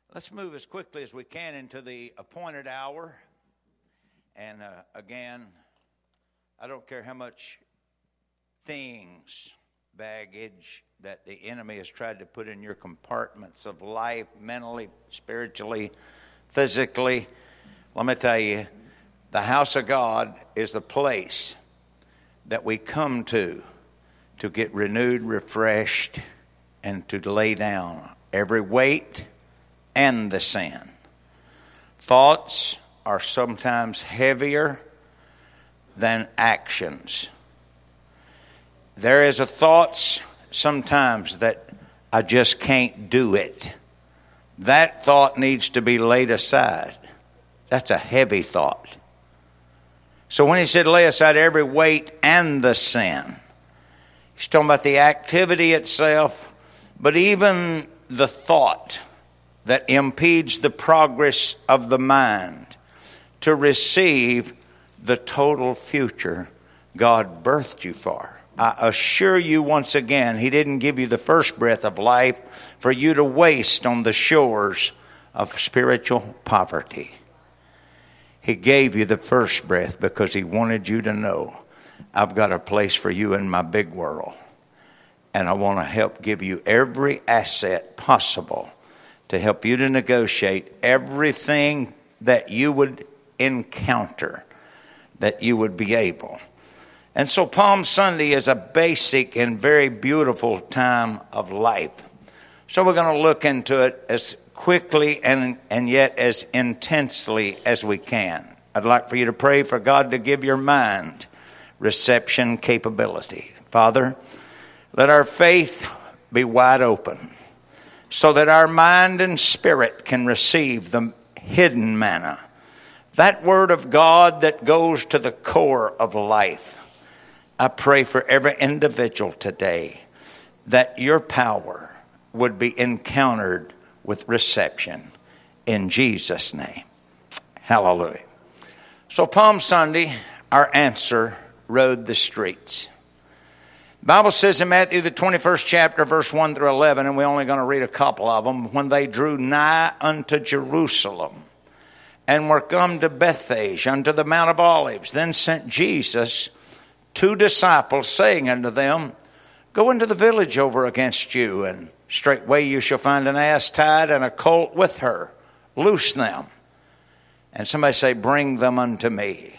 Let's move as quickly as we can into the appointed hour. And again, I don't care how much things, baggage that the enemy has tried to put in your compartments of life, mentally, spiritually, physically. Let me tell you, the house of God is the place that we come to get renewed, refreshed, and to lay down every weight and the sin. Thoughts are sometimes heavier than actions. There is a thoughts sometimes that I just can't do it. That thought needs to be laid aside. That's a heavy thought. So when he said lay aside every weight and the sin, he's talking about the activity itself, but even the thought that impedes the progress of the mind to receive the total future God birthed you for. I assure you once again, he didn't give you the first breath of life for you to waste on the shores of spiritual poverty. He gave you the first breath because he wanted you to know, I've got a place for you in my big world. And I want to help give you every asset possible to help you to negotiate everything that you would encounter, that you would be able. And so Palm Sunday is a basic and very beautiful time of life. So we're going to look into it as quickly and yet as intensely as we can. I'd like for you to pray for God to give your mind reception capability. Father, let our faith be wide open so that our mind and spirit can receive the hidden manna, that word of God that goes to the core of life. I pray for every individual today that your power would be encountered with reception in Jesus' name. Hallelujah. So Palm Sunday, our answer rode the streets. The Bible says in Matthew, the 21st chapter, verse 1 through 11, and we're only going to read a couple of them. When they drew nigh unto Jerusalem and were come to Bethphage, unto the Mount of Olives, then sent Jesus 2 disciples, saying unto them, Go into the village over against you, and straightway you shall find an ass tied and a colt with her. Loose them. And somebody say, Bring them unto me.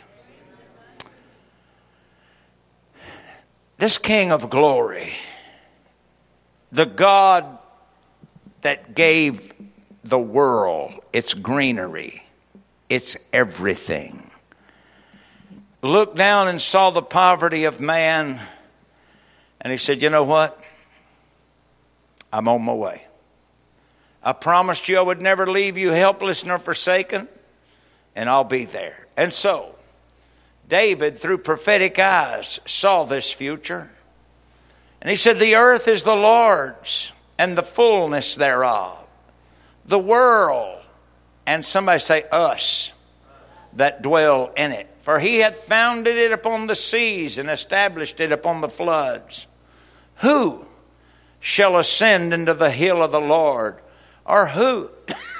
This King of glory, the God that gave the world its greenery, its everything, looked down and saw the poverty of man, and he said, You know what? I'm on my way. I promised you I would never leave you helpless nor forsaken, and I'll be there. And so, David, through prophetic eyes, saw this future. And he said, The earth is the Lord's, and the fullness thereof. The world, and somebody say us, that dwell in it. For he hath founded it upon the seas, and established it upon the floods. Who shall ascend into the hill of the Lord? Or who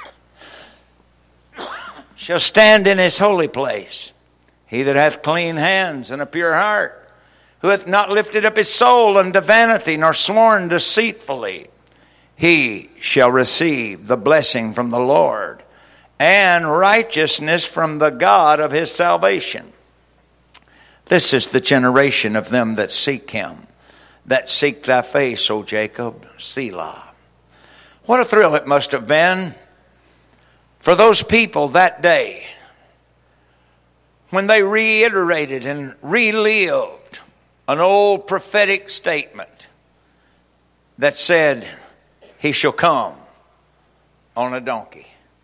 shall stand in his holy place? He that hath clean hands and a pure heart, who hath not lifted up his soul unto vanity, nor sworn deceitfully, he shall receive the blessing from the Lord, and righteousness from the God of his salvation. This is the generation of them that seek him, that seek thy face, O Jacob, Selah. What a thrill it must have been for those people that day when they reiterated and relived an old prophetic statement that said, He shall come on a donkey.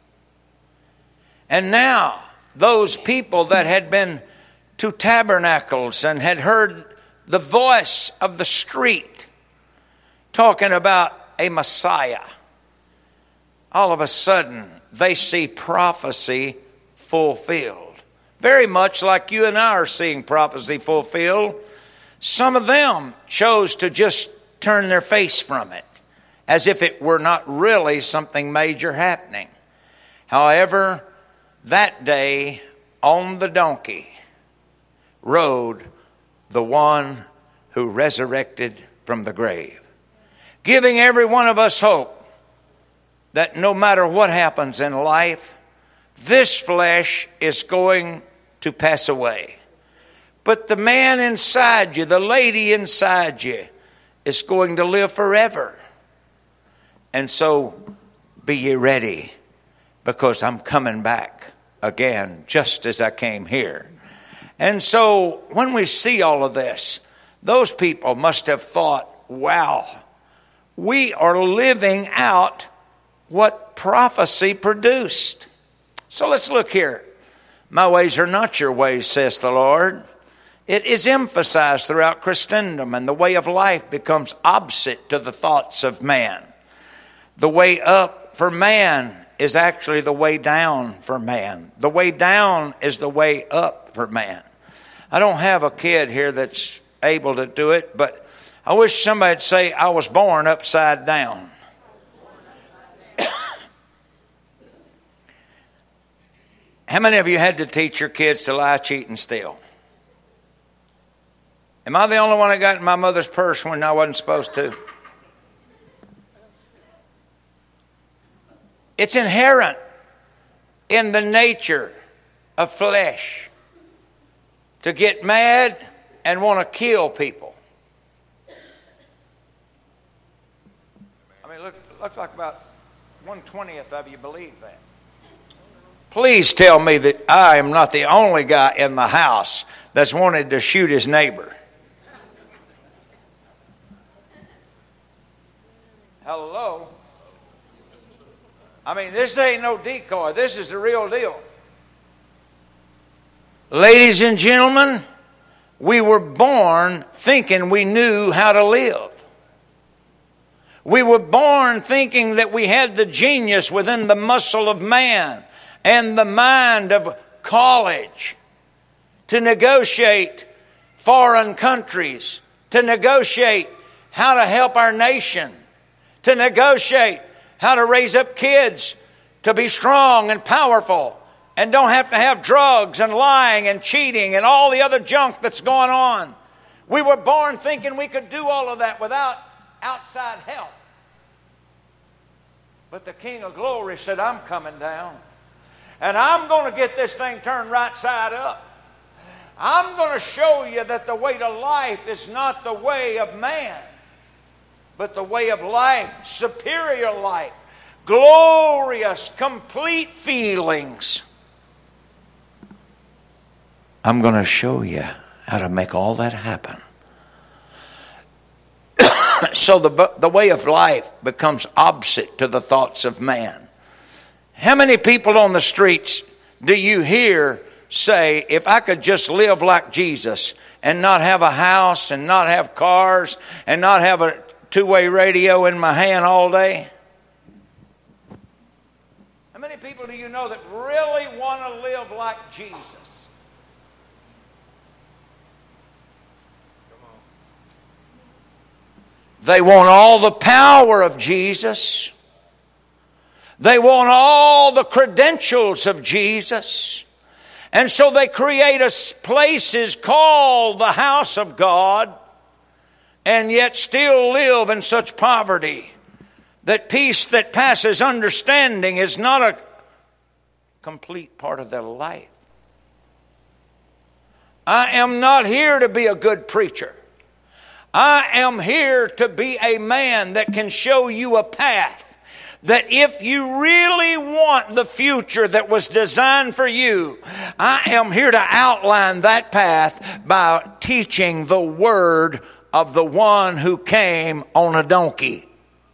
And now, those people that had been to tabernacles and had heard the voice of the street talking about a Messiah, all of a sudden they see prophecy fulfilled. Very much like you and I are seeing prophecy fulfilled. Some of them chose to just turn their face from it, as if it were not really something major happening. However, that day on the donkey rode the one who resurrected from the grave, giving every one of us hope that no matter what happens in life, this flesh is going to pass away. But the man inside you, the lady inside you, is going to live forever. And so be ye ready, because I'm coming back again just as I came here. And so when we see all of this, those people must have thought, wow, we are living out what prophecy produced. So let's look here. My ways are not your ways, says the Lord. It is emphasized throughout Christendom, and the way of life becomes opposite to the thoughts of man. The way up for man is actually the way down for man. The way down is the way up for man. I don't have a kid here that's able to do it, but I wish somebody'd say, I was born upside down. How many of you had to teach your kids to lie, cheat, and steal? Am I the only one that got in my mother's purse when I wasn't supposed to? It's inherent in the nature of flesh to get mad and want to kill people. I mean, looks like about 1/20th of you believe that. Please tell me that I am not the only guy in the house that's wanted to shoot his neighbor. Hello? I mean, this ain't no decoy. This is the real deal. Ladies and gentlemen, we were born thinking we knew how to live. We were born thinking that we had the genius within the muscle of man and the mind of college to negotiate foreign countries, to negotiate how to help our nation, to negotiate how to raise up kids to be strong and powerful and don't have to have drugs and lying and cheating and all the other junk that's going on. We were born thinking we could do all of that without outside help. But the King of Glory said, I'm coming down. And I'm going to get this thing turned right side up. I'm going to show you that the way to life is not the way of man, but the way of life, superior life, glorious, complete feelings. I'm going to show you how to make all that happen. So the way of life becomes opposite to the thoughts of man. How many people on the streets do you hear say, if I could just live like Jesus and not have a house and not have cars and not have a two-way radio in my hand all day? How many people do you know that really want to live like Jesus? They want all the power of Jesus. They want all the credentials of Jesus. And so they create places called the house of God, and yet still live in such poverty that peace that passes understanding is not a complete part of their life. I am not here to be a good preacher. I am here to be a man that can show you a path that if you really want the future that was designed for you, I am here to outline that path by teaching the word of the one who came on a donkey.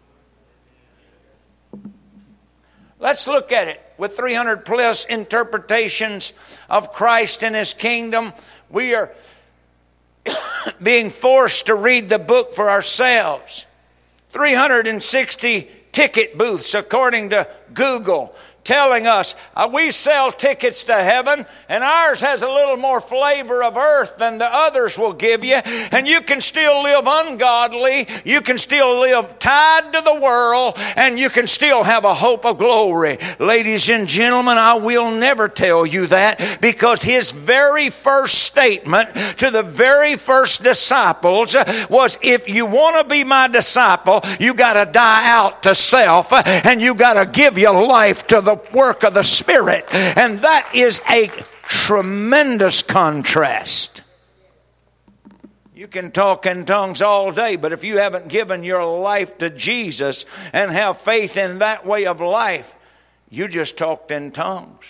Let's look at it. With 300 plus interpretations of Christ and His kingdom, we are being forced to read the book for ourselves. 360 ticket booths, according to Google, telling us we sell tickets to heaven, and ours has a little more flavor of earth than the others will give you, and you can still live ungodly, you can still live tied to the world, and you can still have a hope of glory. Ladies and gentlemen, I will never tell you that, because his very first statement to the very first disciples was, if you want to be my disciple, you got to die out to self, and you got to give your life to the work of the Spirit. And that is a tremendous contrast. You can talk in tongues all day, but if you haven't given your life to Jesus and have faith in that way of life, you just talked in tongues.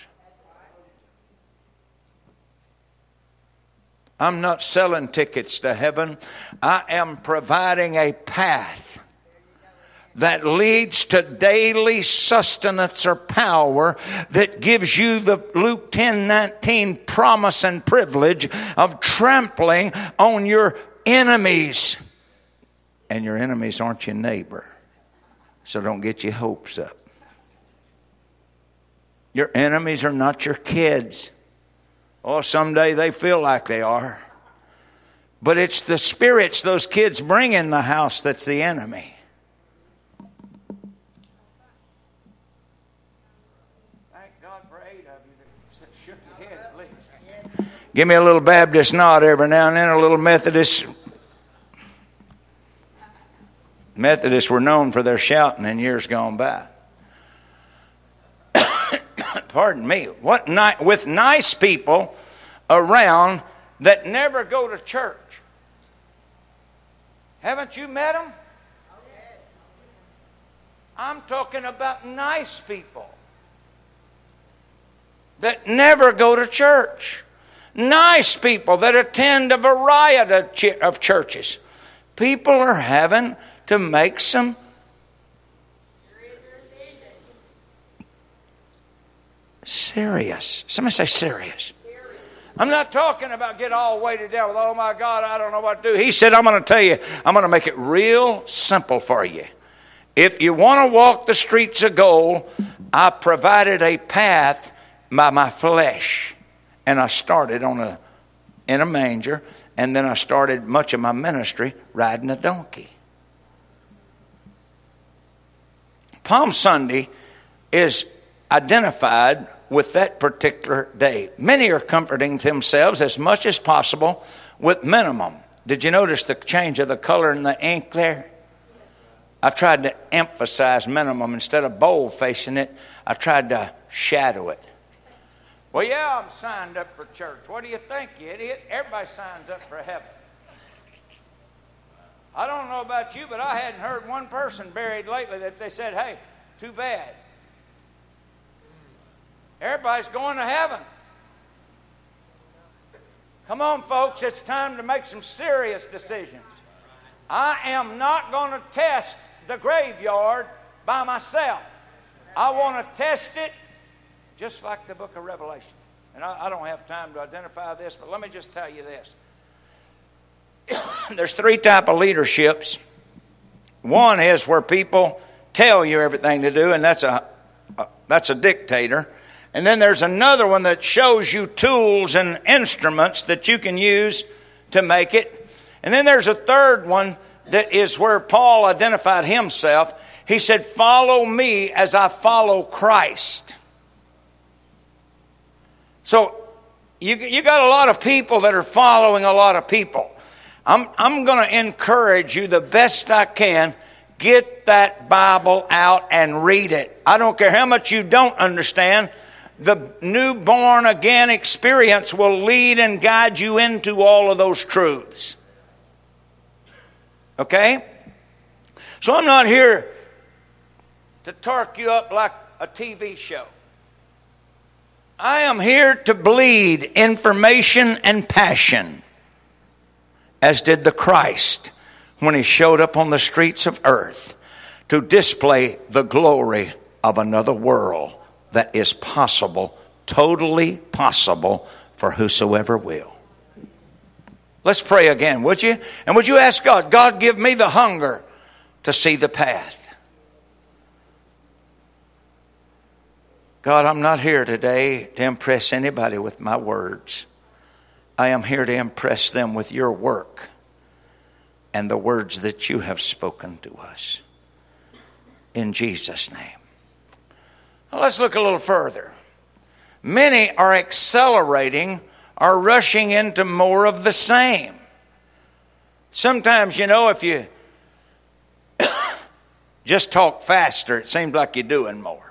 I'm not selling tickets to heaven. I am providing a path that leads to daily sustenance or power, that gives you the Luke 10:19 promise and privilege of trampling on your enemies. And your enemies aren't your neighbor, so don't get your hopes up. Your enemies are not your kids. Oh, someday they feel like they are. But it's the spirits those kids bring in the house that's the enemy. Give me a little Baptist nod every now and then, a little Methodist. Methodists were known for their shouting in years gone by. Pardon me. With nice people around that never go to church. Haven't you met them? I'm talking about nice people that never go to church. Nice people that attend a variety of churches. People are having to make some serious. Somebody say serious. I'm not talking about get all weighted down with, oh my God, I don't know what to do. He said, I'm going to tell you, I'm going to make it real simple for you. If you want to walk the streets of gold, I provided a path by my flesh. And I started in a manger, and then I started much of my ministry riding a donkey. Palm Sunday is identified with that particular day. Many are comforting themselves as much as possible with minimum. Did you notice the change of the color in the ink there? I tried to emphasize minimum. Instead of bold facing it, I tried to shadow it. Well, yeah, I'm signed up for church. What do you think, you idiot? Everybody signs up for heaven. I don't know about you, but I hadn't heard one person buried lately that they said, hey, too bad. Everybody's going to heaven. Come on, folks, it's time to make some serious decisions. I am not going to test the graveyard by myself. I want to test it just like the book of Revelation. And I don't have time to identify this, but let me just tell you this. There's three types of leaderships. One is where people tell you everything to do, and that's a dictator. And then there's another one that shows you tools and instruments that you can use to make it. And then there's a third one that is where Paul identified himself. He said, follow me as I follow Christ. So you got a lot of people that are following a lot of people. I'm going to encourage you the best I can. Get that Bible out and read it. I don't care how much you don't understand. The new born again experience will lead and guide you into all of those truths. Okay? So I'm not here to torque you up like a TV show. I am here to bleed information and passion, as did the Christ when he showed up on the streets of earth, to display the glory of another world that is possible, totally possible for whosoever will. Let's pray again, would you? And would you ask God, God, give me the hunger to see the path. God, I'm not here today to impress anybody with my words. I am here to impress them with your work and the words that you have spoken to us. In Jesus' name. Now let's look a little further. Many are accelerating or rushing into more of the same. Sometimes, if you just talk faster, it seems like you're doing more.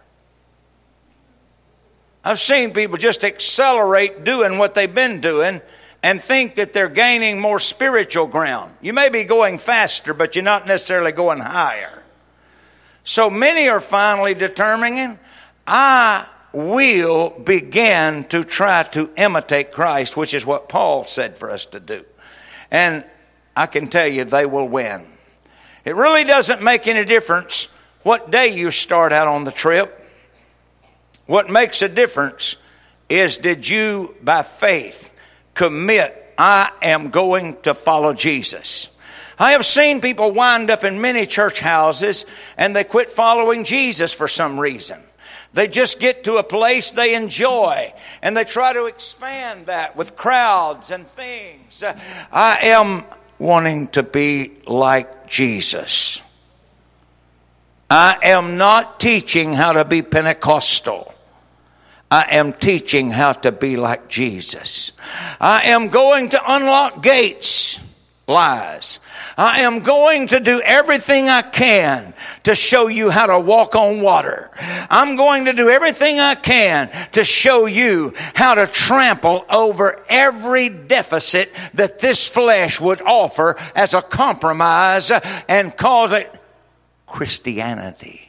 I've seen people just accelerate doing what they've been doing and think that they're gaining more spiritual ground. You may be going faster, but you're not necessarily going higher. So many are finally determining, I will begin to try to imitate Christ, which is what Paul said for us to do. And I can tell you they will win. It really doesn't make any difference what day you start out on the trip. What makes a difference is, did you, by faith, commit, I am going to follow Jesus? I have seen people wind up in many church houses and they quit following Jesus for some reason. They just get to a place they enjoy and they try to expand that with crowds and things. I am wanting to be like Jesus. I am not teaching how to be Pentecostal. I am teaching how to be like Jesus. I am going to unlock gates, lies. I am going to do everything I can to show you how to walk on water. I'm going to do everything I can to show you how to trample over every deficit that this flesh would offer as a compromise and call it Christianity.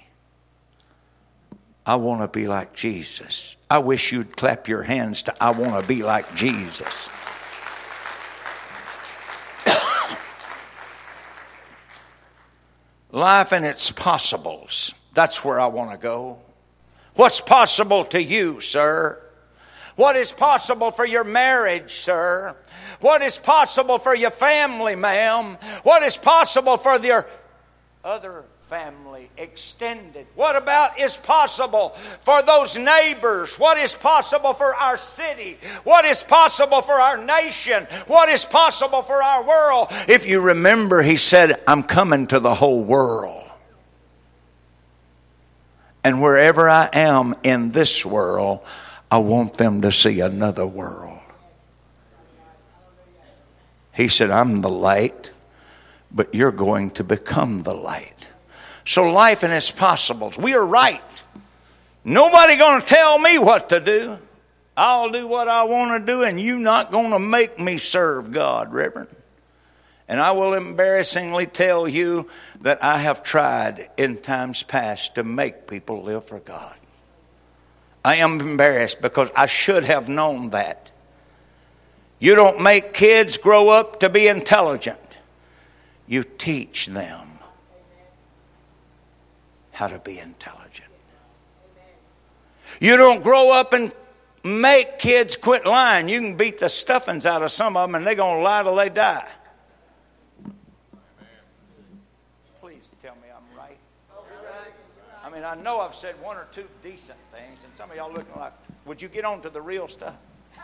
I want to be like Jesus. I wish you'd clap your hands to I want to be like Jesus. Life and its possibles. That's where I want to go. What's possible to you, sir? What is possible for your marriage, sir? What is possible for your family, ma'am? What is possible for your other family, extended? What about is possible for those neighbors? What is possible for our city? What is possible for our nation? What is possible for our world? If you remember, he said, I'm coming to the whole world. And wherever I am in this world, I want them to see another world. He said, I'm the light, but you're going to become the light. So life and its possibles. We are right. Nobody going to tell me what to do. I'll do what I want to do, and you're not going to make me serve God, Reverend. And I will embarrassingly tell you that I have tried in times past to make people live for God. I am embarrassed because I should have known that. You don't make kids grow up to be intelligent. You teach them how to be intelligent. You don't grow up and make kids quit lying. You can beat the stuffings out of some of them and they're going to lie till they die. Please tell me I'm right. I mean, I know I've said one or two decent things and some of y'all looking like, would you get on to the real stuff?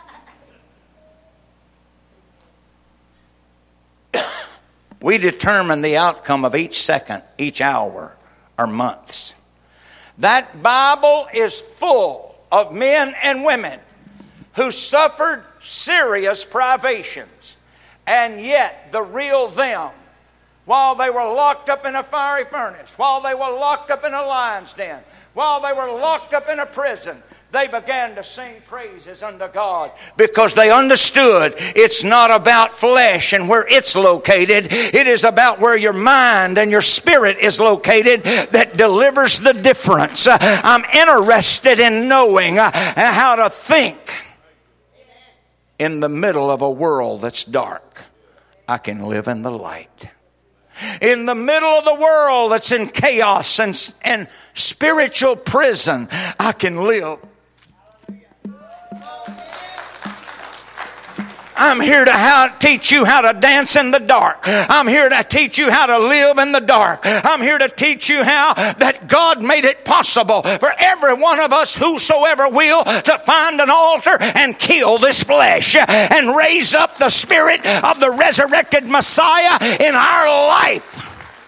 We determine the outcome of each second, each hour, or months. That Bible is full of men and women who suffered serious privations, and yet the real them, while they were locked up in a fiery furnace, while they were locked up in a lion's den, while they were locked up in a prison, they began to sing praises unto God because they understood it's not about flesh and where it's located. It is about where your mind and your spirit is located that delivers the difference. I'm interested in knowing how to think in the middle of a world that's dark. I can live in the light. In the middle of the world that's in chaos and spiritual prison, I can live. I'm here to teach you how to dance in the dark. I'm here to teach you how to live in the dark. I'm here to teach you how that God made it possible for every one of us, whosoever will, to find an altar and kill this flesh and raise up the spirit of the resurrected Messiah in our life.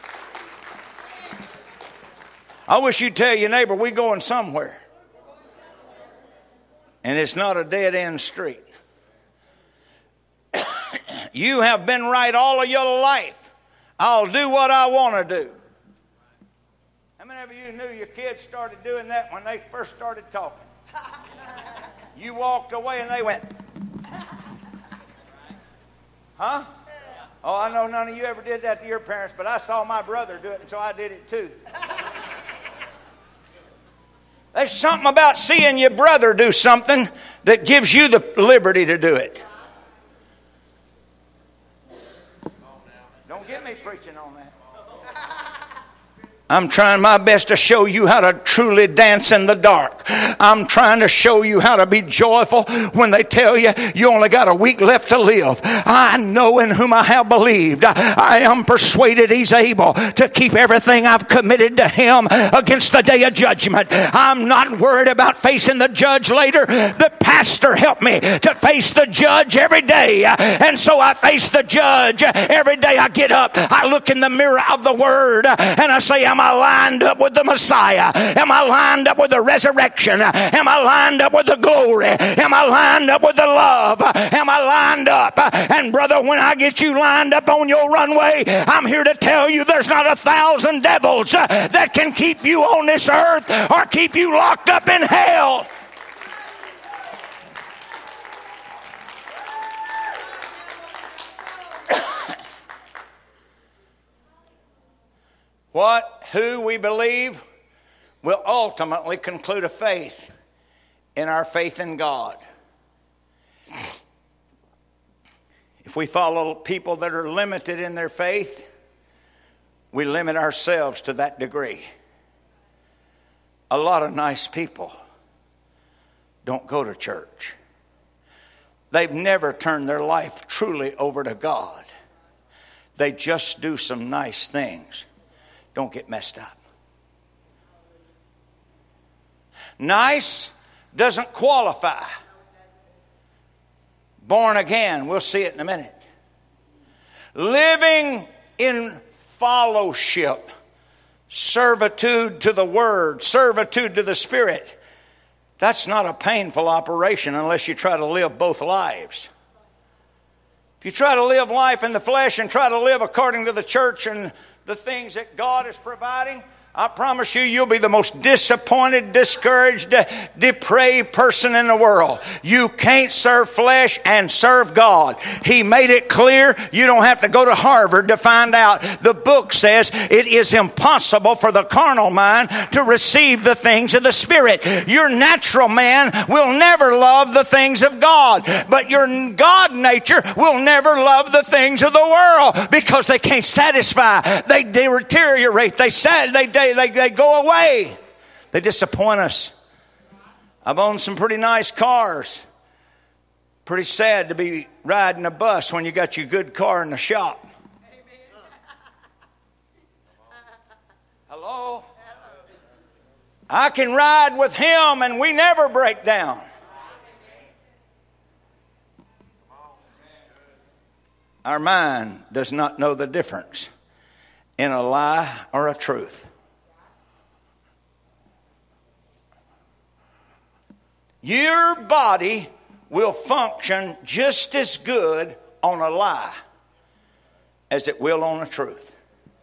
I wish you'd tell your neighbor, we're going somewhere. And it's not a dead-end street. You have been right all of your life. I'll do what I want to do. How many of you knew your kids started doing that when they first started talking? You walked away and they went, huh? Oh, I know none of you ever did that to your parents, but I saw my brother do it, and so I did it too. There's something about seeing your brother do something that gives you the liberty to do it. Don't get me preaching on that. I'm trying my best to show you how to truly dance in the dark. I'm trying to show you how to be joyful when they tell you you only got a week left to live. I know in whom I have believed. I am persuaded He's able to keep everything I've committed to Him against the day of judgment. I'm not worried about facing the judge later. The pastor helped me to face the judge every day. And so I face the judge every day I get up. I look in the mirror of the Word and I say, am I lined up with the Messiah? Am I lined up with the resurrection? Am I lined up with the glory? Am I lined up with the love? Am I lined up? And brother, when I get you lined up on your runway, I'm here to tell you there's not 1,000 devils that can keep you on this earth or keep you locked up in hell. Who we believe will ultimately conclude a faith in our faith in God. If we follow people that are limited in their faith, we limit ourselves to that degree. A lot of nice people don't go to church. They've never turned their life truly over to God. They just do some nice things. Don't get messed up. Nice doesn't qualify. Born again, we'll see it in a minute. Living in fellowship, servitude to the Word, servitude to the Spirit. That's not a painful operation unless you try to live both lives. If you try to live life in the flesh and try to live according to the church and the things that God is providing, I promise you, you'll be the most disappointed, discouraged, depraved person in the world. You can't serve flesh and serve God. He made it clear. You don't have to go to Harvard to find out. The book says it is impossible for the carnal mind to receive the things of the Spirit. Your natural man will never love the things of God, but your God nature will never love the things of the world because they can't satisfy. They deteriorate. They go away. They disappoint us. I've owned some pretty nice cars. Pretty sad to be riding a bus when you got your good car in the shop. Hello? I can ride with Him and we never break down. Our mind does not know the difference in a lie or a truth. Your body will function just as good on a lie as it will on a truth.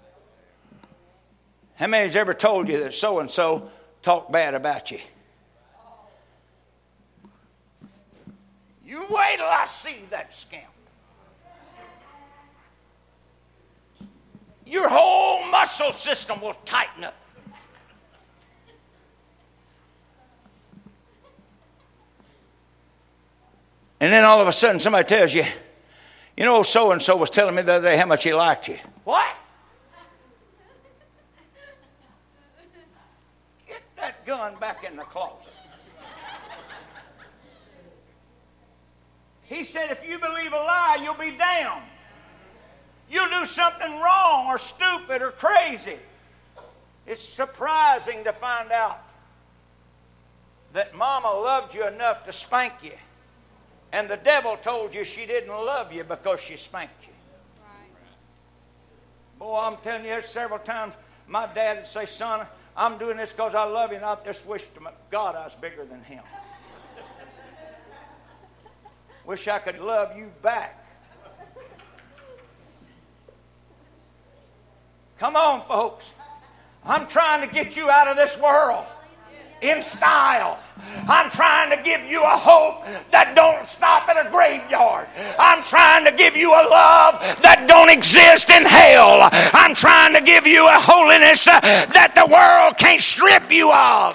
How many has ever told you that so-and-so talked bad about you? You wait till I see that scamp. Your whole muscle system will tighten up. And then all of a sudden somebody tells you, you know, so-and-so was telling me the other day how much he liked you. What? Get that gun back in the closet. He said, if you believe a lie, you'll be damned. You'll do something wrong or stupid or crazy. It's surprising to find out that Mama loved you enough to spank you, and the devil told you she didn't love you because she spanked you. Boy, I'm telling you, there's several times my dad would say, son, I'm doing this because I love you, and I just wish to God I was bigger than him. Wish I could love you back. Come on, folks. I'm trying to get you out of this world in style. I'm trying to give you a hope that don't stop at a graveyard. I'm trying to give you a love that don't exist in hell. I'm trying to give you a holiness that the world can't strip you of.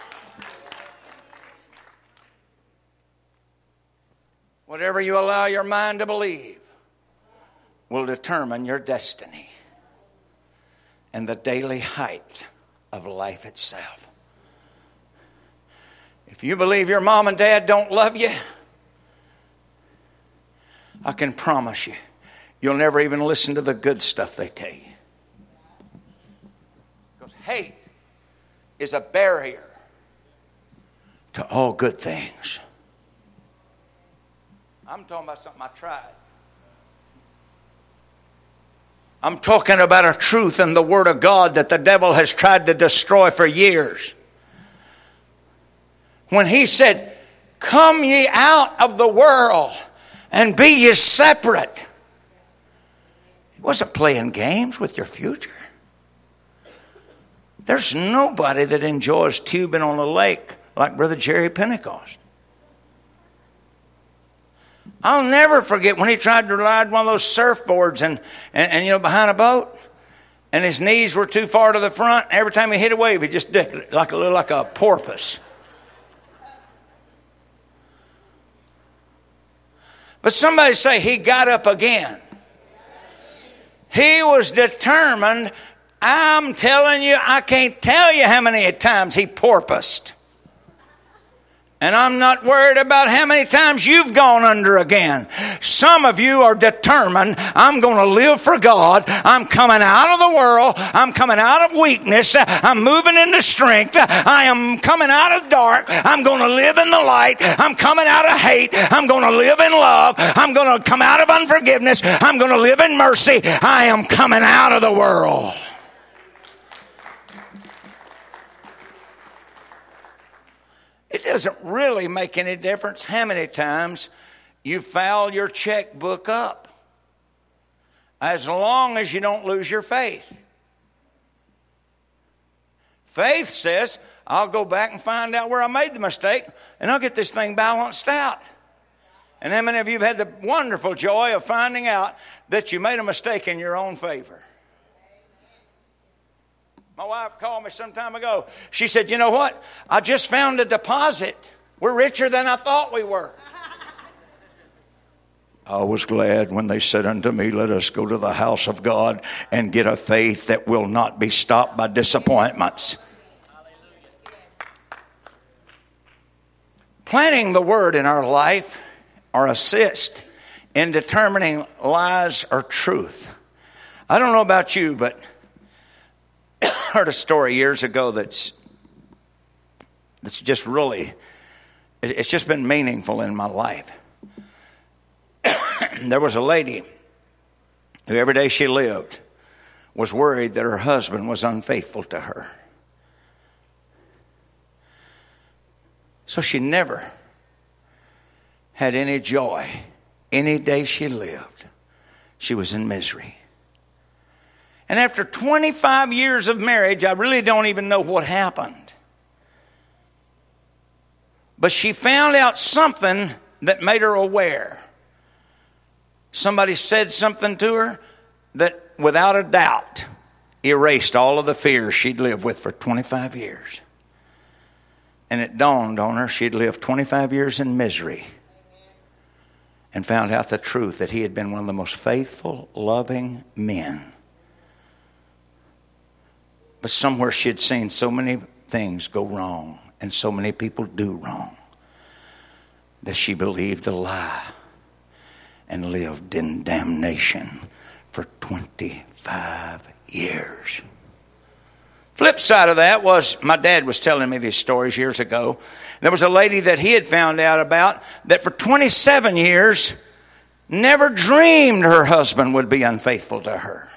Whatever you allow your mind to believe will determine your destiny and the daily height of life itself. If you believe your mom and dad don't love you, I can promise you, you'll never even listen to the good stuff they tell you. Because hate is a barrier to all good things. I'm talking about something I tried. I'm talking about a truth in the Word of God that the devil has tried to destroy for years. When he said, come ye out of the world and be ye separate. He wasn't playing games with your future. There's nobody that enjoys tubing on the lake like Brother Jerry Pentecost. I'll never forget when he tried to ride one of those surfboards and behind a boat, and his knees were too far to the front. Every time he hit a wave, he just did like a porpoise. But somebody say he got up again. He was determined. I'm telling you, I can't tell you how many times he porpoised. And I'm not worried about how many times you've gone under again. Some of you are determined, I'm going to live for God. I'm coming out of the world. I'm coming out of weakness. I'm moving into strength. I am coming out of dark. I'm going to live in the light. I'm coming out of hate. I'm going to live in love. I'm going to come out of unforgiveness. I'm going to live in mercy. I am coming out of the world. It doesn't really make any difference how many times you foul your checkbook up, as long as you don't lose your faith. Faith says, I'll go back and find out where I made the mistake, and I'll get this thing balanced out. And how many of you have had the wonderful joy of finding out that you made a mistake in your own favor? My wife called me some time ago. She said, you know what? I just found a deposit. We're richer than I thought we were. I was glad when they said unto me, let us go to the house of God and get a faith that will not be stopped by disappointments. Planting the word in our life or assist in determining lies or truth. I don't know about you, but I heard a story years ago that's just really, it's just been meaningful in my life. There was a lady who every day she lived was worried that her husband was unfaithful to her. So she never had any joy. Any day she lived, she was in misery. And after 25 years of marriage, I really don't even know what happened. But she found out something that made her aware. Somebody said something to her that without a doubt erased all of the fears she'd lived with for 25 years. And it dawned on her she'd lived 25 years in misery and found out the truth that he had been one of the most faithful, loving men. But somewhere she had seen so many things go wrong and so many people do wrong that she believed a lie and lived in damnation for 25 years. Flip side of that was, my dad was telling me these stories years ago. There was a lady that he had found out about that for 27 years never dreamed her husband would be unfaithful to her.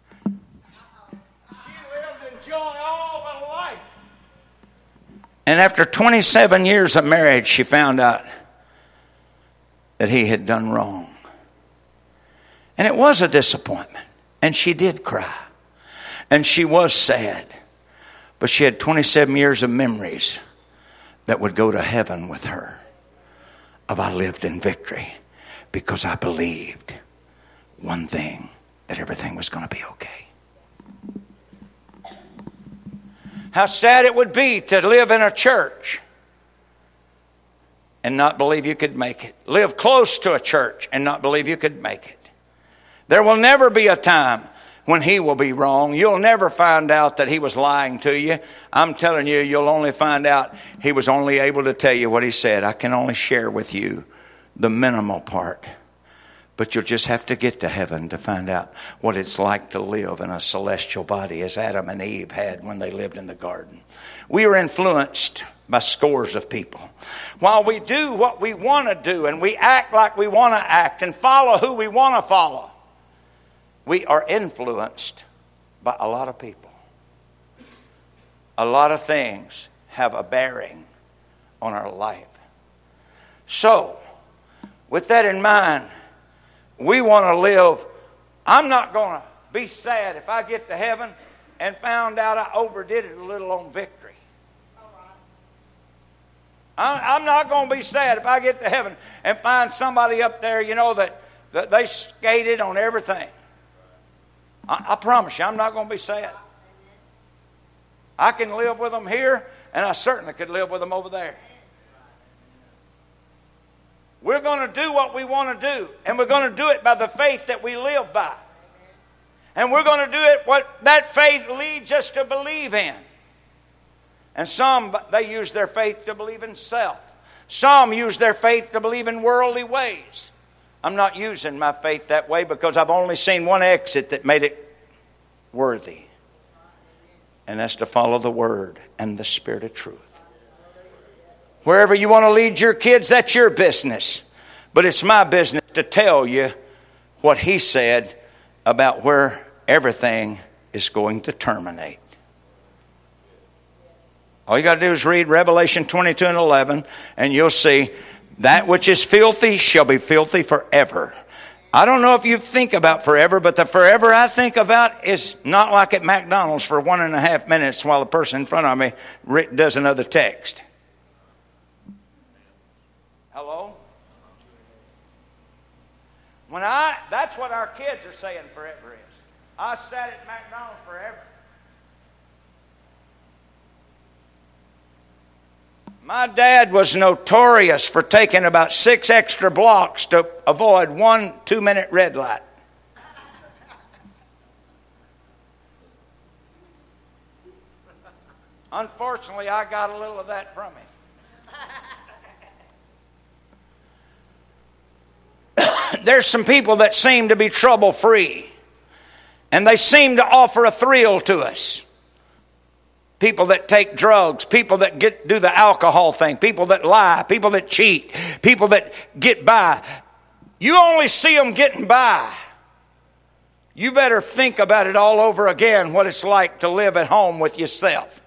She lived in joy all her life. And after 27 years of marriage, she found out that he had done wrong. And it was a disappointment. And she did cry. And she was sad. But she had 27 years of memories that would go to heaven with her. Of I lived in victory because I believed one thing, that everything was going to be okay. How sad it would be to live in a church and not believe you could make it. Live close to a church and not believe you could make it. There will never be a time when he will be wrong. You'll never find out that he was lying to you. I'm telling you, you'll only find out he was only able to tell you what he said. I can only share with you the minimal part. But you'll just have to get to heaven to find out what it's like to live in a celestial body as Adam and Eve had when they lived in the garden. We are influenced by scores of people. While we do what we want to do and we act like we want to act and follow who we want to follow, we are influenced by a lot of people. A lot of things have a bearing on our life. So, with that in mind, we want to live. I'm not going to be sad if I get to heaven and found out I overdid it a little on victory. I'm not going to be sad if I get to heaven and find somebody up there, that they skated on everything. I promise you, I'm not going to be sad. I can live with them here, and I certainly could live with them over there. We're going to do what we want to do, and we're going to do it by the faith that we live by. And we're going to do it what that faith leads us to believe in. And some, they use their faith to believe in self. Some use their faith to believe in worldly ways. I'm not using my faith that way because I've only seen one exit that made it worthy. And that's to follow the Word and the Spirit of truth. Wherever you want to lead your kids, that's your business. But it's my business to tell you what He said about where everything is going to terminate. All you got to do is read Revelation 22 and 11, and you'll see that which is filthy shall be filthy forever. I don't know if you think about forever, but the forever I think about is not like at McDonald's for 1.5 minutes while the person in front of me does another text. Hello? That's what our kids are saying forever is. I sat at McDonald's forever. My dad was notorious for taking about 6 extra blocks to avoid 1 2-minute red light. Unfortunately, I got a little of that from him. There's some people that seem to be trouble-free, and they seem to offer a thrill to us. People that take drugs, people that do the alcohol thing, people that lie, people that cheat, people that get by. You only see them getting by. You better think about it all over again, what it's like to live at home with yourself.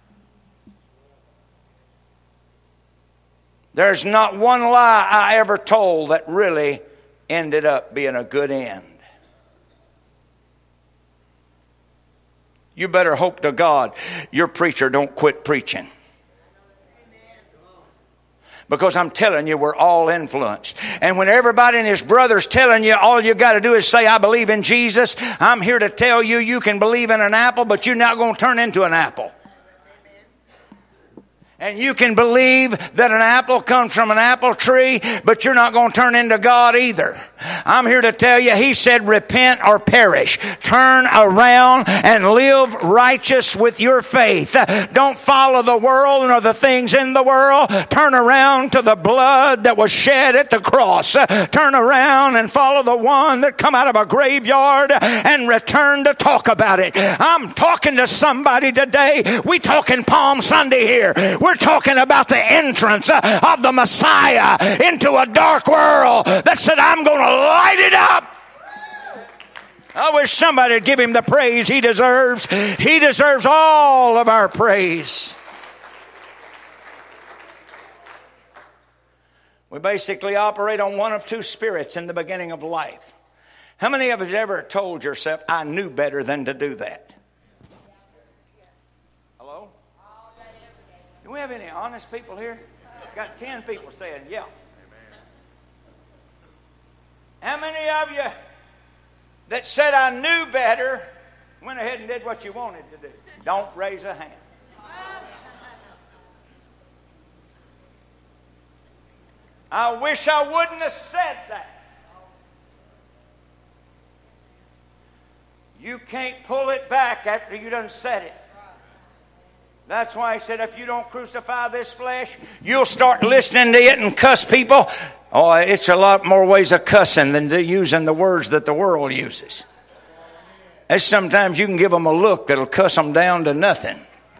There's not one lie I ever told that really ended up being a good end. You better hope to God your preacher don't quit preaching. Because I'm telling you, we're all influenced. And when everybody and his brother's telling you, all you got to do is say, I believe in Jesus. I'm here to tell you, you can believe in an apple, but you're not going to turn into an apple. And you can believe that an apple comes from an apple tree, but you're not going to turn into God either. I'm here to tell you, He said, repent or perish. Turn around and live righteous with your faith. Don't follow the world nor the things in the world. Turn around to the blood that was shed at the cross. Turn around and follow the one that come out of a graveyard and return to talk about it. I'm talking to somebody today. We talking Palm Sunday here. We're talking about the entrance of the Messiah into a dark world that said, I'm going to light it up. I wish somebody would give Him the praise He deserves. He deserves all of our praise. We basically operate on one of two spirits in the beginning of life. How many of us ever told yourself, I knew better than to do that? Hello? Do we have any honest people here? Got 10 people saying, yeah. How many of you that said, I knew better, went ahead and did what you wanted to do? Don't raise a hand. I wish I wouldn't have said that. You can't pull it back after you done said it. That's why He said, if you don't crucify this flesh, you'll start listening to it and cuss people. Oh, it's a lot more ways of cussing than using the words that the world uses. And sometimes you can give them a look that'll cuss them down to nothing.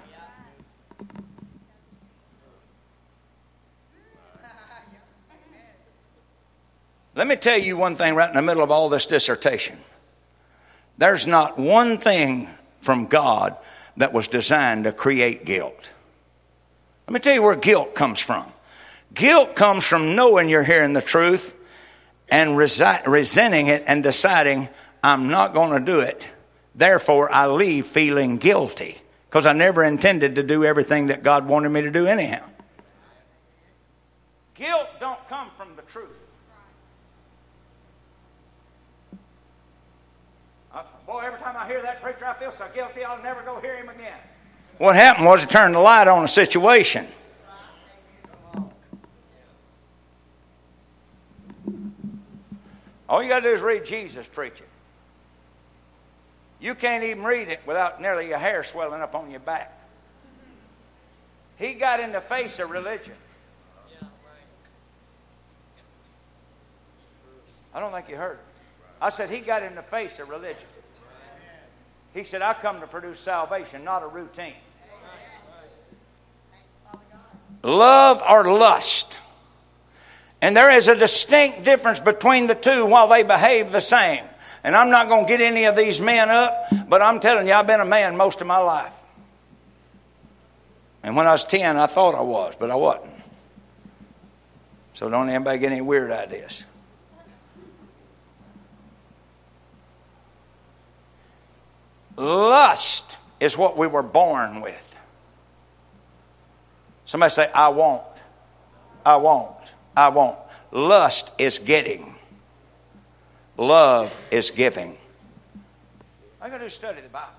Let me tell you one thing right in the middle of all this dissertation. There's not one thing from God that was designed to create guilt. Let me tell you where guilt comes from. Guilt comes from knowing you're hearing the truth and resenting it and deciding, I'm not going to do it. Therefore, I leave feeling guilty because I never intended to do everything that God wanted me to do anyhow. Guilt don't come from the truth. Boy, every time I hear that preacher, I feel so guilty, I'll never go hear him again. What happened was he turned the light on a situation. All you got to do is read Jesus preaching. You can't even read it without nearly your hair swelling up on your back. He got in the face of religion. I don't think you heard. I said he got in the face of religion. He said, I come to produce salvation, not a routine. Love or lust. And there is a distinct difference between the two while they behave the same. And I'm not going to get any of these men up, but I'm telling you, I've been a man most of my life. And when I was 10, I thought I was, but I wasn't. So don't anybody get any weird ideas. Lust is what we were born with. Somebody say, I won't. I won't. I won't. Lust is getting. Love is giving. I'm going to study the Bible.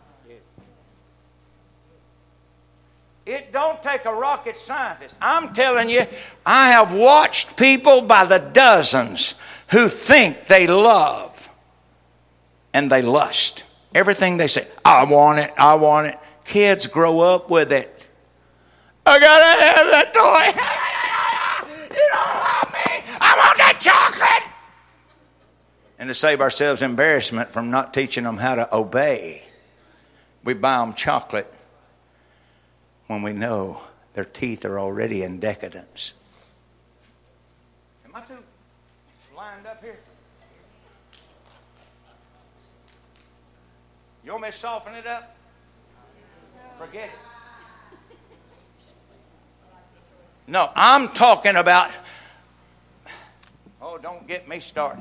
It don't take a rocket scientist. I'm telling you, I have watched people by the dozens who think they love and they lust. Everything they say, I want it, I want it. Kids grow up with it. I gotta have that toy. You don't love me. I want that chocolate. And to save ourselves embarrassment from not teaching them how to obey, we buy them chocolate when we know their teeth are already in decadence. Am I too lined up here? You want me to soften it up? Forget it. No, I'm talking about... Oh, don't get me started.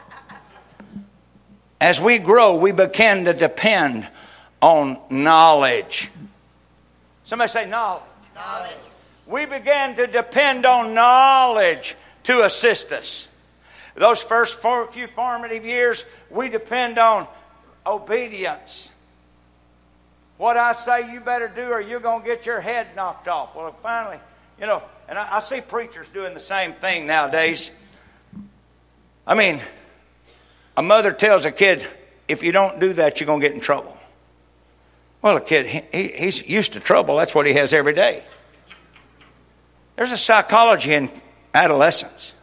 As we grow, we begin to depend on knowledge. Somebody say knowledge. Knowledge. We began to depend on knowledge to assist us. Those first few formative years, we depend on obedience. What I say you better do or you're going to get your head knocked off. Well, finally, and I see preachers doing the same thing nowadays. I mean, A mother tells a kid, if you don't do that, you're going to get in trouble. Well, a kid, he's used to trouble. That's what he has every day. There's a psychology in adolescence.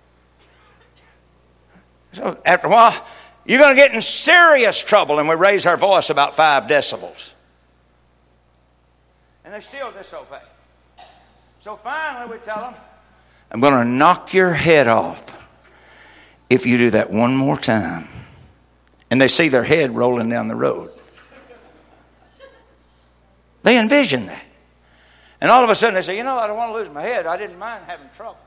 So after a while, you're going to get in serious trouble, and we raise our voice about 5 decibels. And they still disobey. So finally we tell them, I'm going to knock your head off if you do that one more time. And they see their head rolling down the road. They envision that. And all of a sudden they say, I don't want to lose my head. I didn't mind having trouble.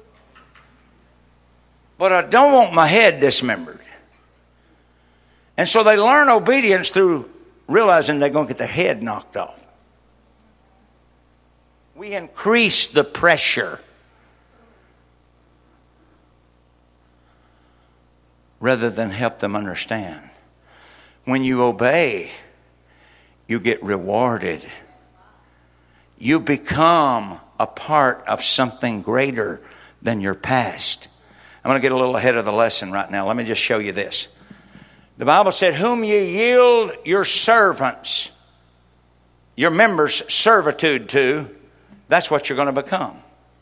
But I don't want my head dismembered. And so they learn obedience through realizing they're going to get their head knocked off. We increase the pressure rather than help them understand. When you obey, you get rewarded. You become a part of something greater than your past. I'm going to get a little ahead of the lesson right now. Let me just show you this. The Bible said, whom ye yield your servants, your members' servitude to, that's what you're going to become.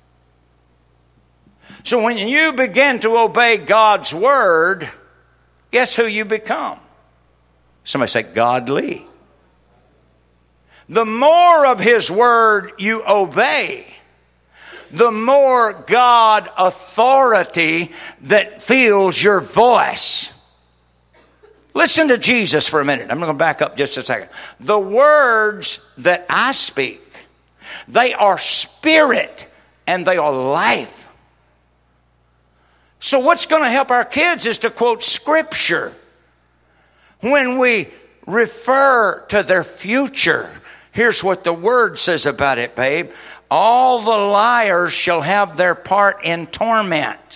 So when you begin to obey God's word, guess who you become? Somebody say, godly. The more of his word you obey, the more God authority that fills your voice. Listen to Jesus for a minute. I'm going to back up just a second. The words that I speak, they are spirit and they are life. So what's going to help our kids is to quote Scripture. When we refer to their future, here's what the Word says about it, babe. All the liars shall have their part in torment.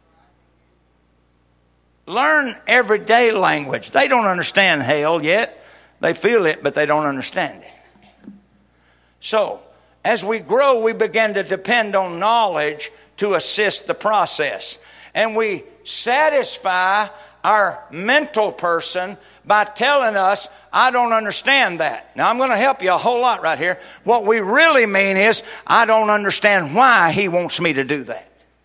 Learn everyday language. They don't understand hell yet. They feel it, but they don't understand it. So, as we grow, we begin to depend on knowledge to assist the process. And we satisfy our mental person by telling us, I don't understand that. Now, I'm going to help you a whole lot right here. What we really mean is, I don't understand why he wants me to do that.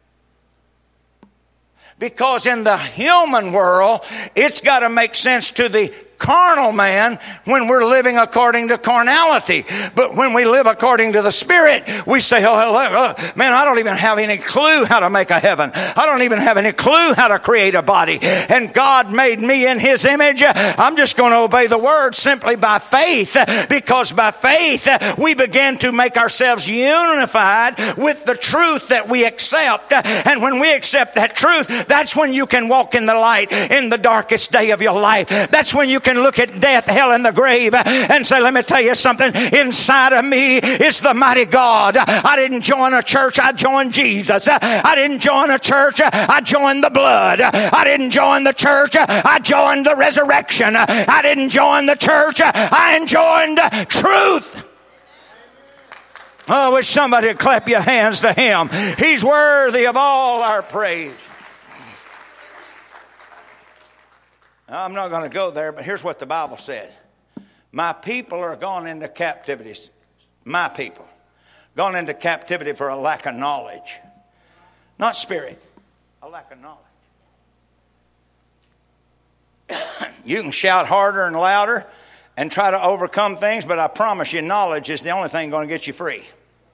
Because in the human world, it's got to make sense to the carnal man when we're living according to carnality. But when we live according to the Spirit, we say, man, I don't even have any clue how to make a heaven. I don't even have any clue how to create a body. And God made me in His image. I'm just going to obey the Word simply by faith, because by faith we begin to make ourselves unified with the truth that we accept. And when we accept that truth, that's when you can walk in the light in the darkest day of your life. That's when you can look at death, hell, and the grave and say, let me tell you something. Inside of me is the mighty God. I didn't join a church. I joined Jesus. I didn't join a church. I joined the blood. I didn't join the church. I joined the resurrection. I didn't join the church. I joined truth. Oh, I wish somebody would clap your hands to Him. He's worthy of all our praise. I'm not going to go there, but here's what the Bible said. My people are gone into captivity. My people. Gone into captivity for a lack of knowledge. Not spirit. A lack of knowledge. You can shout harder and louder and try to overcome things, but I promise you, knowledge is the only thing going to get you free.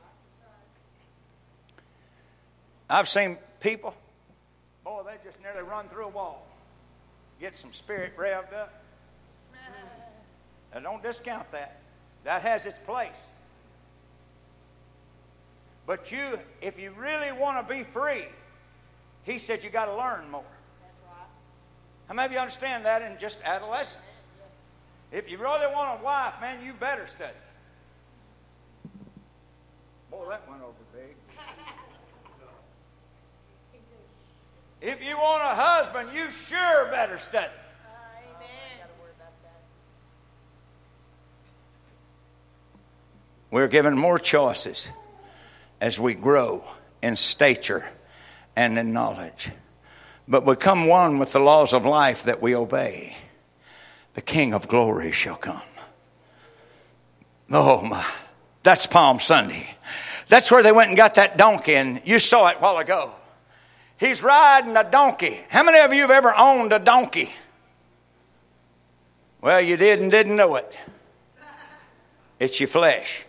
I've seen people, boy, they just nearly run through a wall. Get some spirit revved up. Now, don't discount that. That has its place. But if you really want to be free, He said you got to learn more. That's right. How many of you understand that in just adolescence? Yes. If you really want a wife, man, you better study. Boy, that went over big. If you want a husband, you sure better study. Amen. We're given more choices as we grow in stature and in knowledge. but become one with the laws of life that we obey, the King of glory shall come. Oh my, that's Palm Sunday. That's where they went and got that donkey, and you saw it a while ago. He's riding a donkey. How many of you have ever owned a donkey? Well, you did and didn't know it. It's your flesh.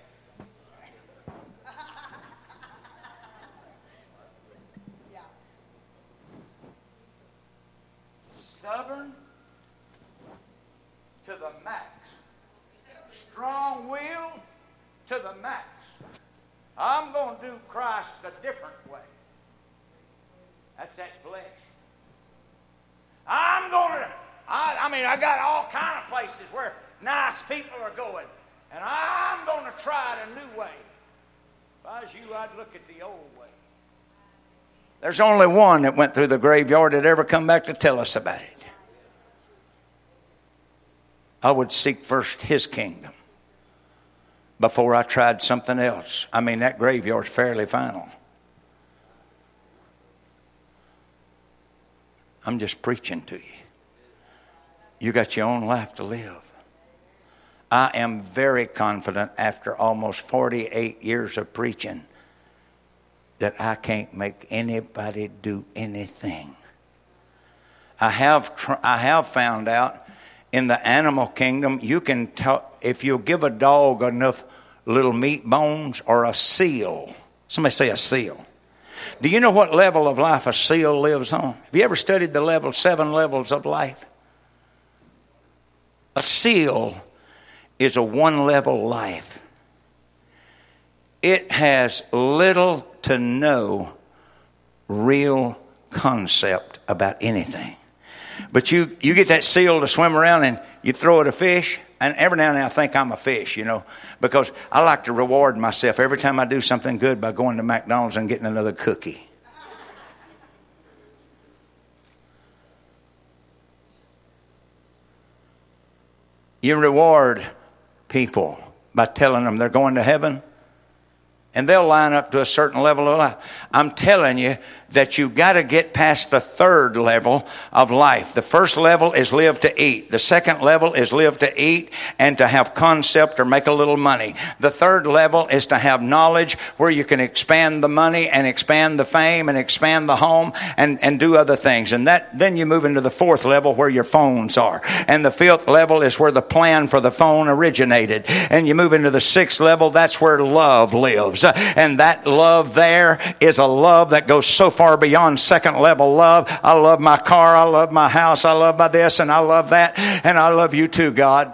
Stubborn to the max. Strong-willed to the max. I'm going to do Christ a different way. That's that flesh. I'm going to, I got all kind of places where nice people are going. And I'm going to try it a new way. If I was you, I'd look at the old way. There's only one that went through the graveyard that ever come back to tell us about it. I would seek first his kingdom before I tried something else. That graveyard's fairly final. I'm just preaching to you. You got your own life to live. I am very confident after almost 48 years of preaching that I can't make anybody do anything. I have found out in the animal kingdom, you can tell if you give a dog enough little meat bones or a seal. Somebody say a seal. Do you know what level of life a seal lives on? Have you ever studied the 7 levels of life? A seal is a 1-level life. It has little to no real concept about anything. But you get that seal to swim around and you throw it a fish. And every now and then I think I'm a fish, because I like to reward myself every time I do something good by going to McDonald's and getting another cookie. You reward people by telling them they're going to heaven, and they'll line up to a certain level of life. I'm telling you that you've got to get past the 3rd level of life. The first level is live to eat. The second level is live to eat and to have concept or make a little money. The 3rd level is to have knowledge where you can expand the money and expand the fame and expand the home and do other things. And then you move into the 4th level where your phones are. And the 5th level is where the plan for the phone originated. And you move into the 6th level, that's where love lives. And that love there is a love that goes so far beyond 2nd level love. I love my car, I love my house, I love my this, and I love that, and I love you too, God.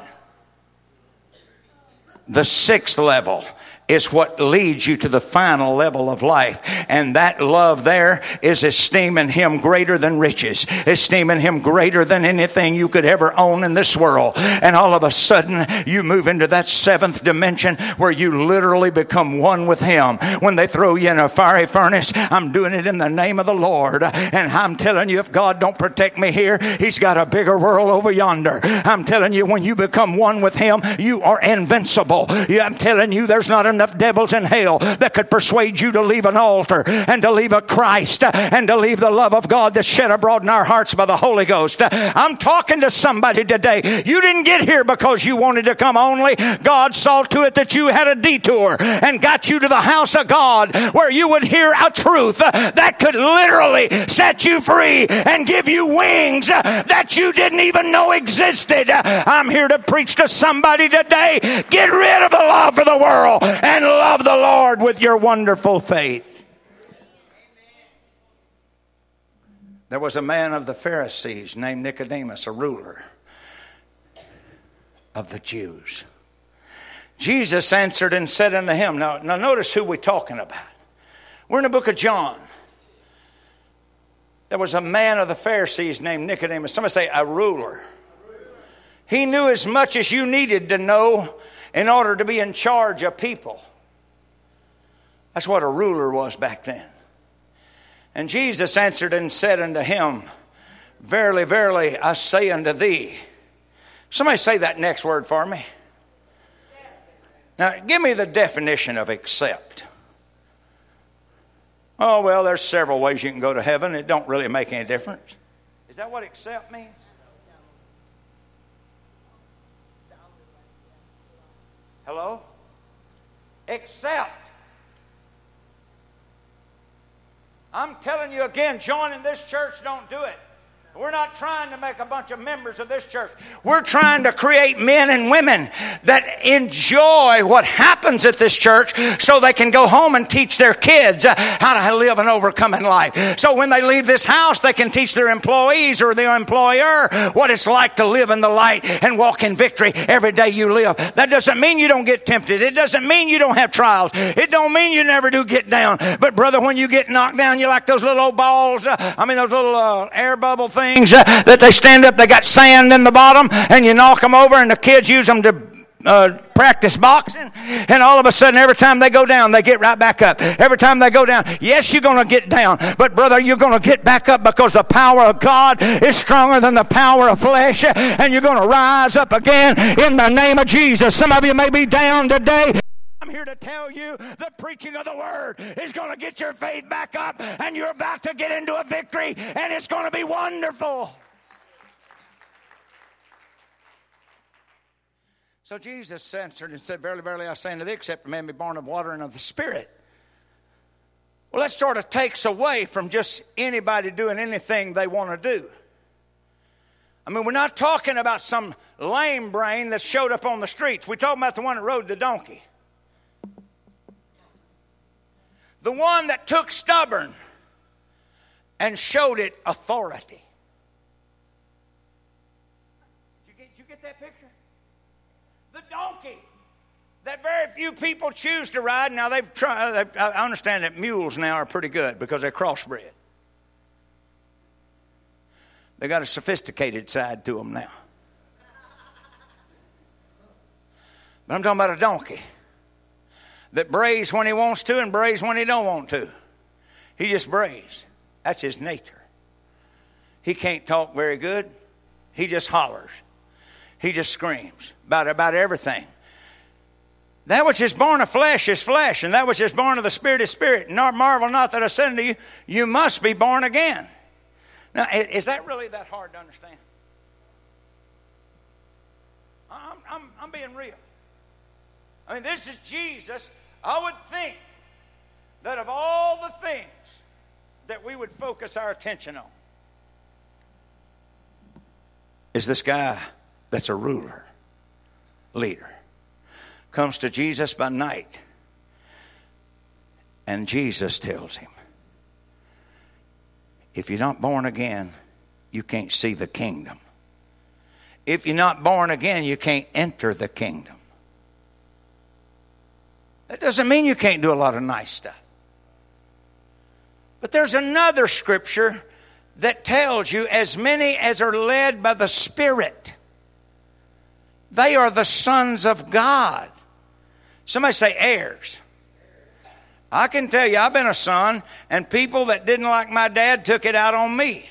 The 6th level is what leads you to the final level of life. And that love there is esteeming him greater than riches, esteeming him greater than anything you could ever own in this world. And all of a sudden you move into that 7th dimension where you literally become one with him. When they throw you in a fiery furnace, I'm doing it in the name of the Lord. And I'm telling you, if God don't protect me here, he's got a bigger world over yonder. I'm telling you, when you become one with him, you are invincible. I'm telling you, there's not enough devils in hell that could persuade you to leave an altar and to leave a Christ and to leave the love of God that's shed abroad in our hearts by the Holy Ghost. I'm talking to somebody today. You didn't get here because you wanted to come only. God saw to it that you had a detour and got you to the house of God where you would hear a truth that could literally set you free and give you wings that you didn't even know existed. I'm here to preach to somebody today. Get rid of the love for the world and love the Lord with your wonderful faith. There was a man of the Pharisees named Nicodemus, a ruler of the Jews. Jesus answered and said unto him, now notice who we're talking about. We're in the book of John. There was a man of the Pharisees named Nicodemus. Somebody say a ruler. He knew as much as you needed to know in order to be in charge of people. That's what a ruler was back then. And Jesus answered and said unto him, verily, verily, I say unto thee. Somebody say that next word for me. Now, give me the definition of accept. Oh, well, there's several ways you can go to heaven. It don't really make any difference. Is that what accept means? Hello? Accept. I'm telling you again, joining this church don't do it. We're not trying to make a bunch of members of this church. We're trying to create men and women that enjoy what happens at this church so they can go home and teach their kids how to live an overcoming life. So when they leave this house, they can teach their employees or their employer what it's like to live in the light and walk in victory every day you live. That doesn't mean you don't get tempted. It doesn't mean you don't have trials. It don't mean you never do get down. But brother, when you get knocked down, you're like those little old balls, those little air bubble things that they stand up, they got sand in the bottom, and you knock them over, and the kids use them to practice boxing, and all of a sudden, every time they go down, they get right back up. Every time they go down, yes, you're going to get down, but brother, you're going to get back up because the power of God is stronger than the power of flesh, and you're going to rise up again in the name of Jesus. Some of you may be down today. I'm here to tell you the preaching of the word is going to get your faith back up, and you're about to get into a victory, and it's going to be wonderful. So Jesus answered and said, verily, verily, I say unto thee, except a man be born of water and of the Spirit. Well, that sort of takes away from just anybody doing anything they want to do. I mean, we're not talking about some lame brain that showed up on the streets. We're talking about the one that rode the donkey. The one that took stubborn and showed it authority. Did you get that picture? The donkey that very few people choose to ride. Now they've tried. I understand that mules now are pretty good because they're crossbred. They got a sophisticated side to them now. But I'm talking about a donkey that brays when he wants to and brays when he don't want to. He just brays. That's his nature. He can't talk very good. He just hollers. He just screams about everything. That which is born of flesh is flesh, and that which is born of the Spirit is spirit. Not marvel not that I said unto you, you must be born again. Now, is that really that hard to understand? I'm being real. I mean, this is Jesus. I would think that of all the things that we would focus our attention on is this guy that's a ruler, leader, comes to Jesus by night, and Jesus tells him, if you're not born again, you can't see the kingdom. If you're not born again, you can't enter the kingdom. That doesn't mean you can't do a lot of nice stuff. But there's another scripture that tells you as many as are led by the Spirit, they are the sons of God. Somebody say heirs. I can tell you, I've been a son, and people that didn't like my dad took it out on me.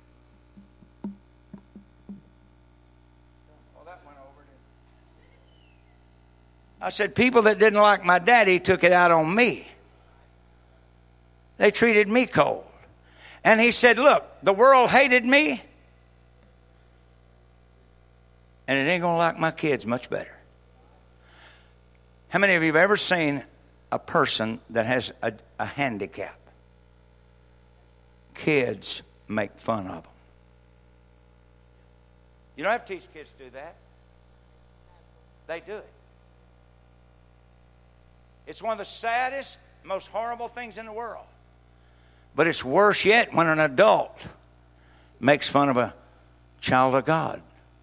I said, people that didn't like my daddy took it out on me. They treated me cold. And he said, look, the world hated me, and it ain't going to like my kids much better. How many of you have ever seen a person that has a handicap? Kids make fun of them. You don't have to teach kids to do that. They do it. It's one of the saddest, most horrible things in the world. But it's worse yet when an adult makes fun of a child of God.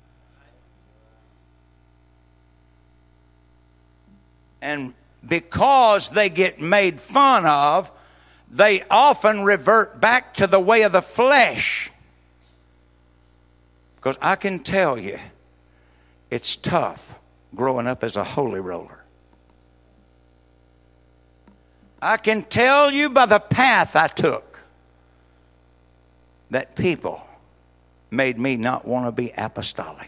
And because they get made fun of, they often revert back to the way of the flesh. Because I can tell you, it's tough growing up as a holy roller. I can tell you by the path I took that people made me not want to be apostolic.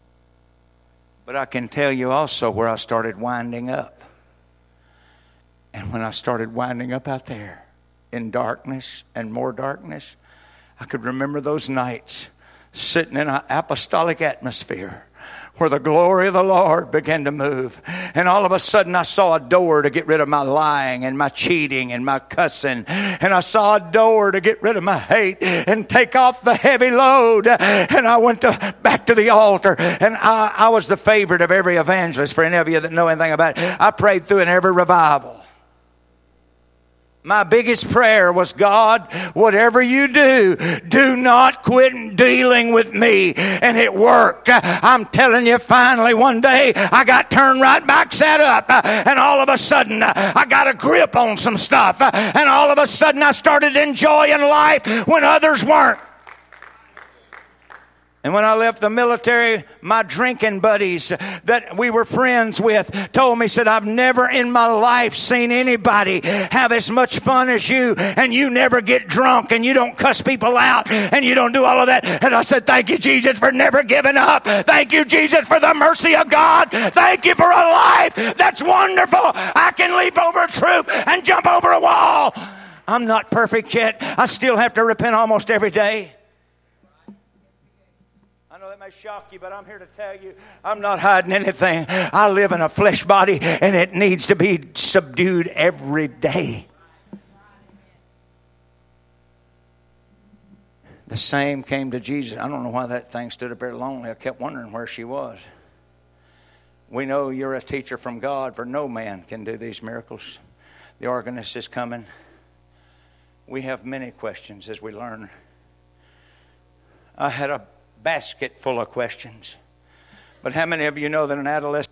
But I can tell you also where I started winding up. And when I started winding up out there in darkness and more darkness, I could remember those nights sitting in an apostolic atmosphere where the glory of the Lord began to move. And all of a sudden I saw a door to get rid of my lying and my cheating and my cussing. And I saw a door to get rid of my hate and take off the heavy load. And I went back to the altar. And I was the favorite of every evangelist. For any of you that know anything about it, I prayed through in every revival. My biggest prayer was, God, whatever you do, do not quit dealing with me. And it worked. I'm telling you, finally one day I got turned right back, sat up, and all of a sudden I got a grip on some stuff. And all of a sudden I started enjoying life when others weren't. And when I left the military, my drinking buddies that we were friends with told me, said, I've never in my life seen anybody have as much fun as you, and you never get drunk, and you don't cuss people out, and you don't do all of that. And I said, thank you, Jesus, for never giving up. Thank you, Jesus, for the mercy of God. Thank you for a life that's wonderful. I can leap over a troop and jump over a wall. I'm not perfect yet. I still have to repent almost every day. I know that may shock you, but I'm here to tell you, I'm not hiding anything. I live in a flesh body, and it needs to be subdued every day. The same came to Jesus. I don't know why that thing stood up there lonely. I kept wondering where she was. We know you're a teacher from God, for no man can do these miracles. The organist is coming. We have many questions as we learn. I had a basket full of questions. But how many of you know that an adolescent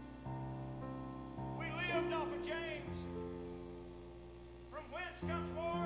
comes forward.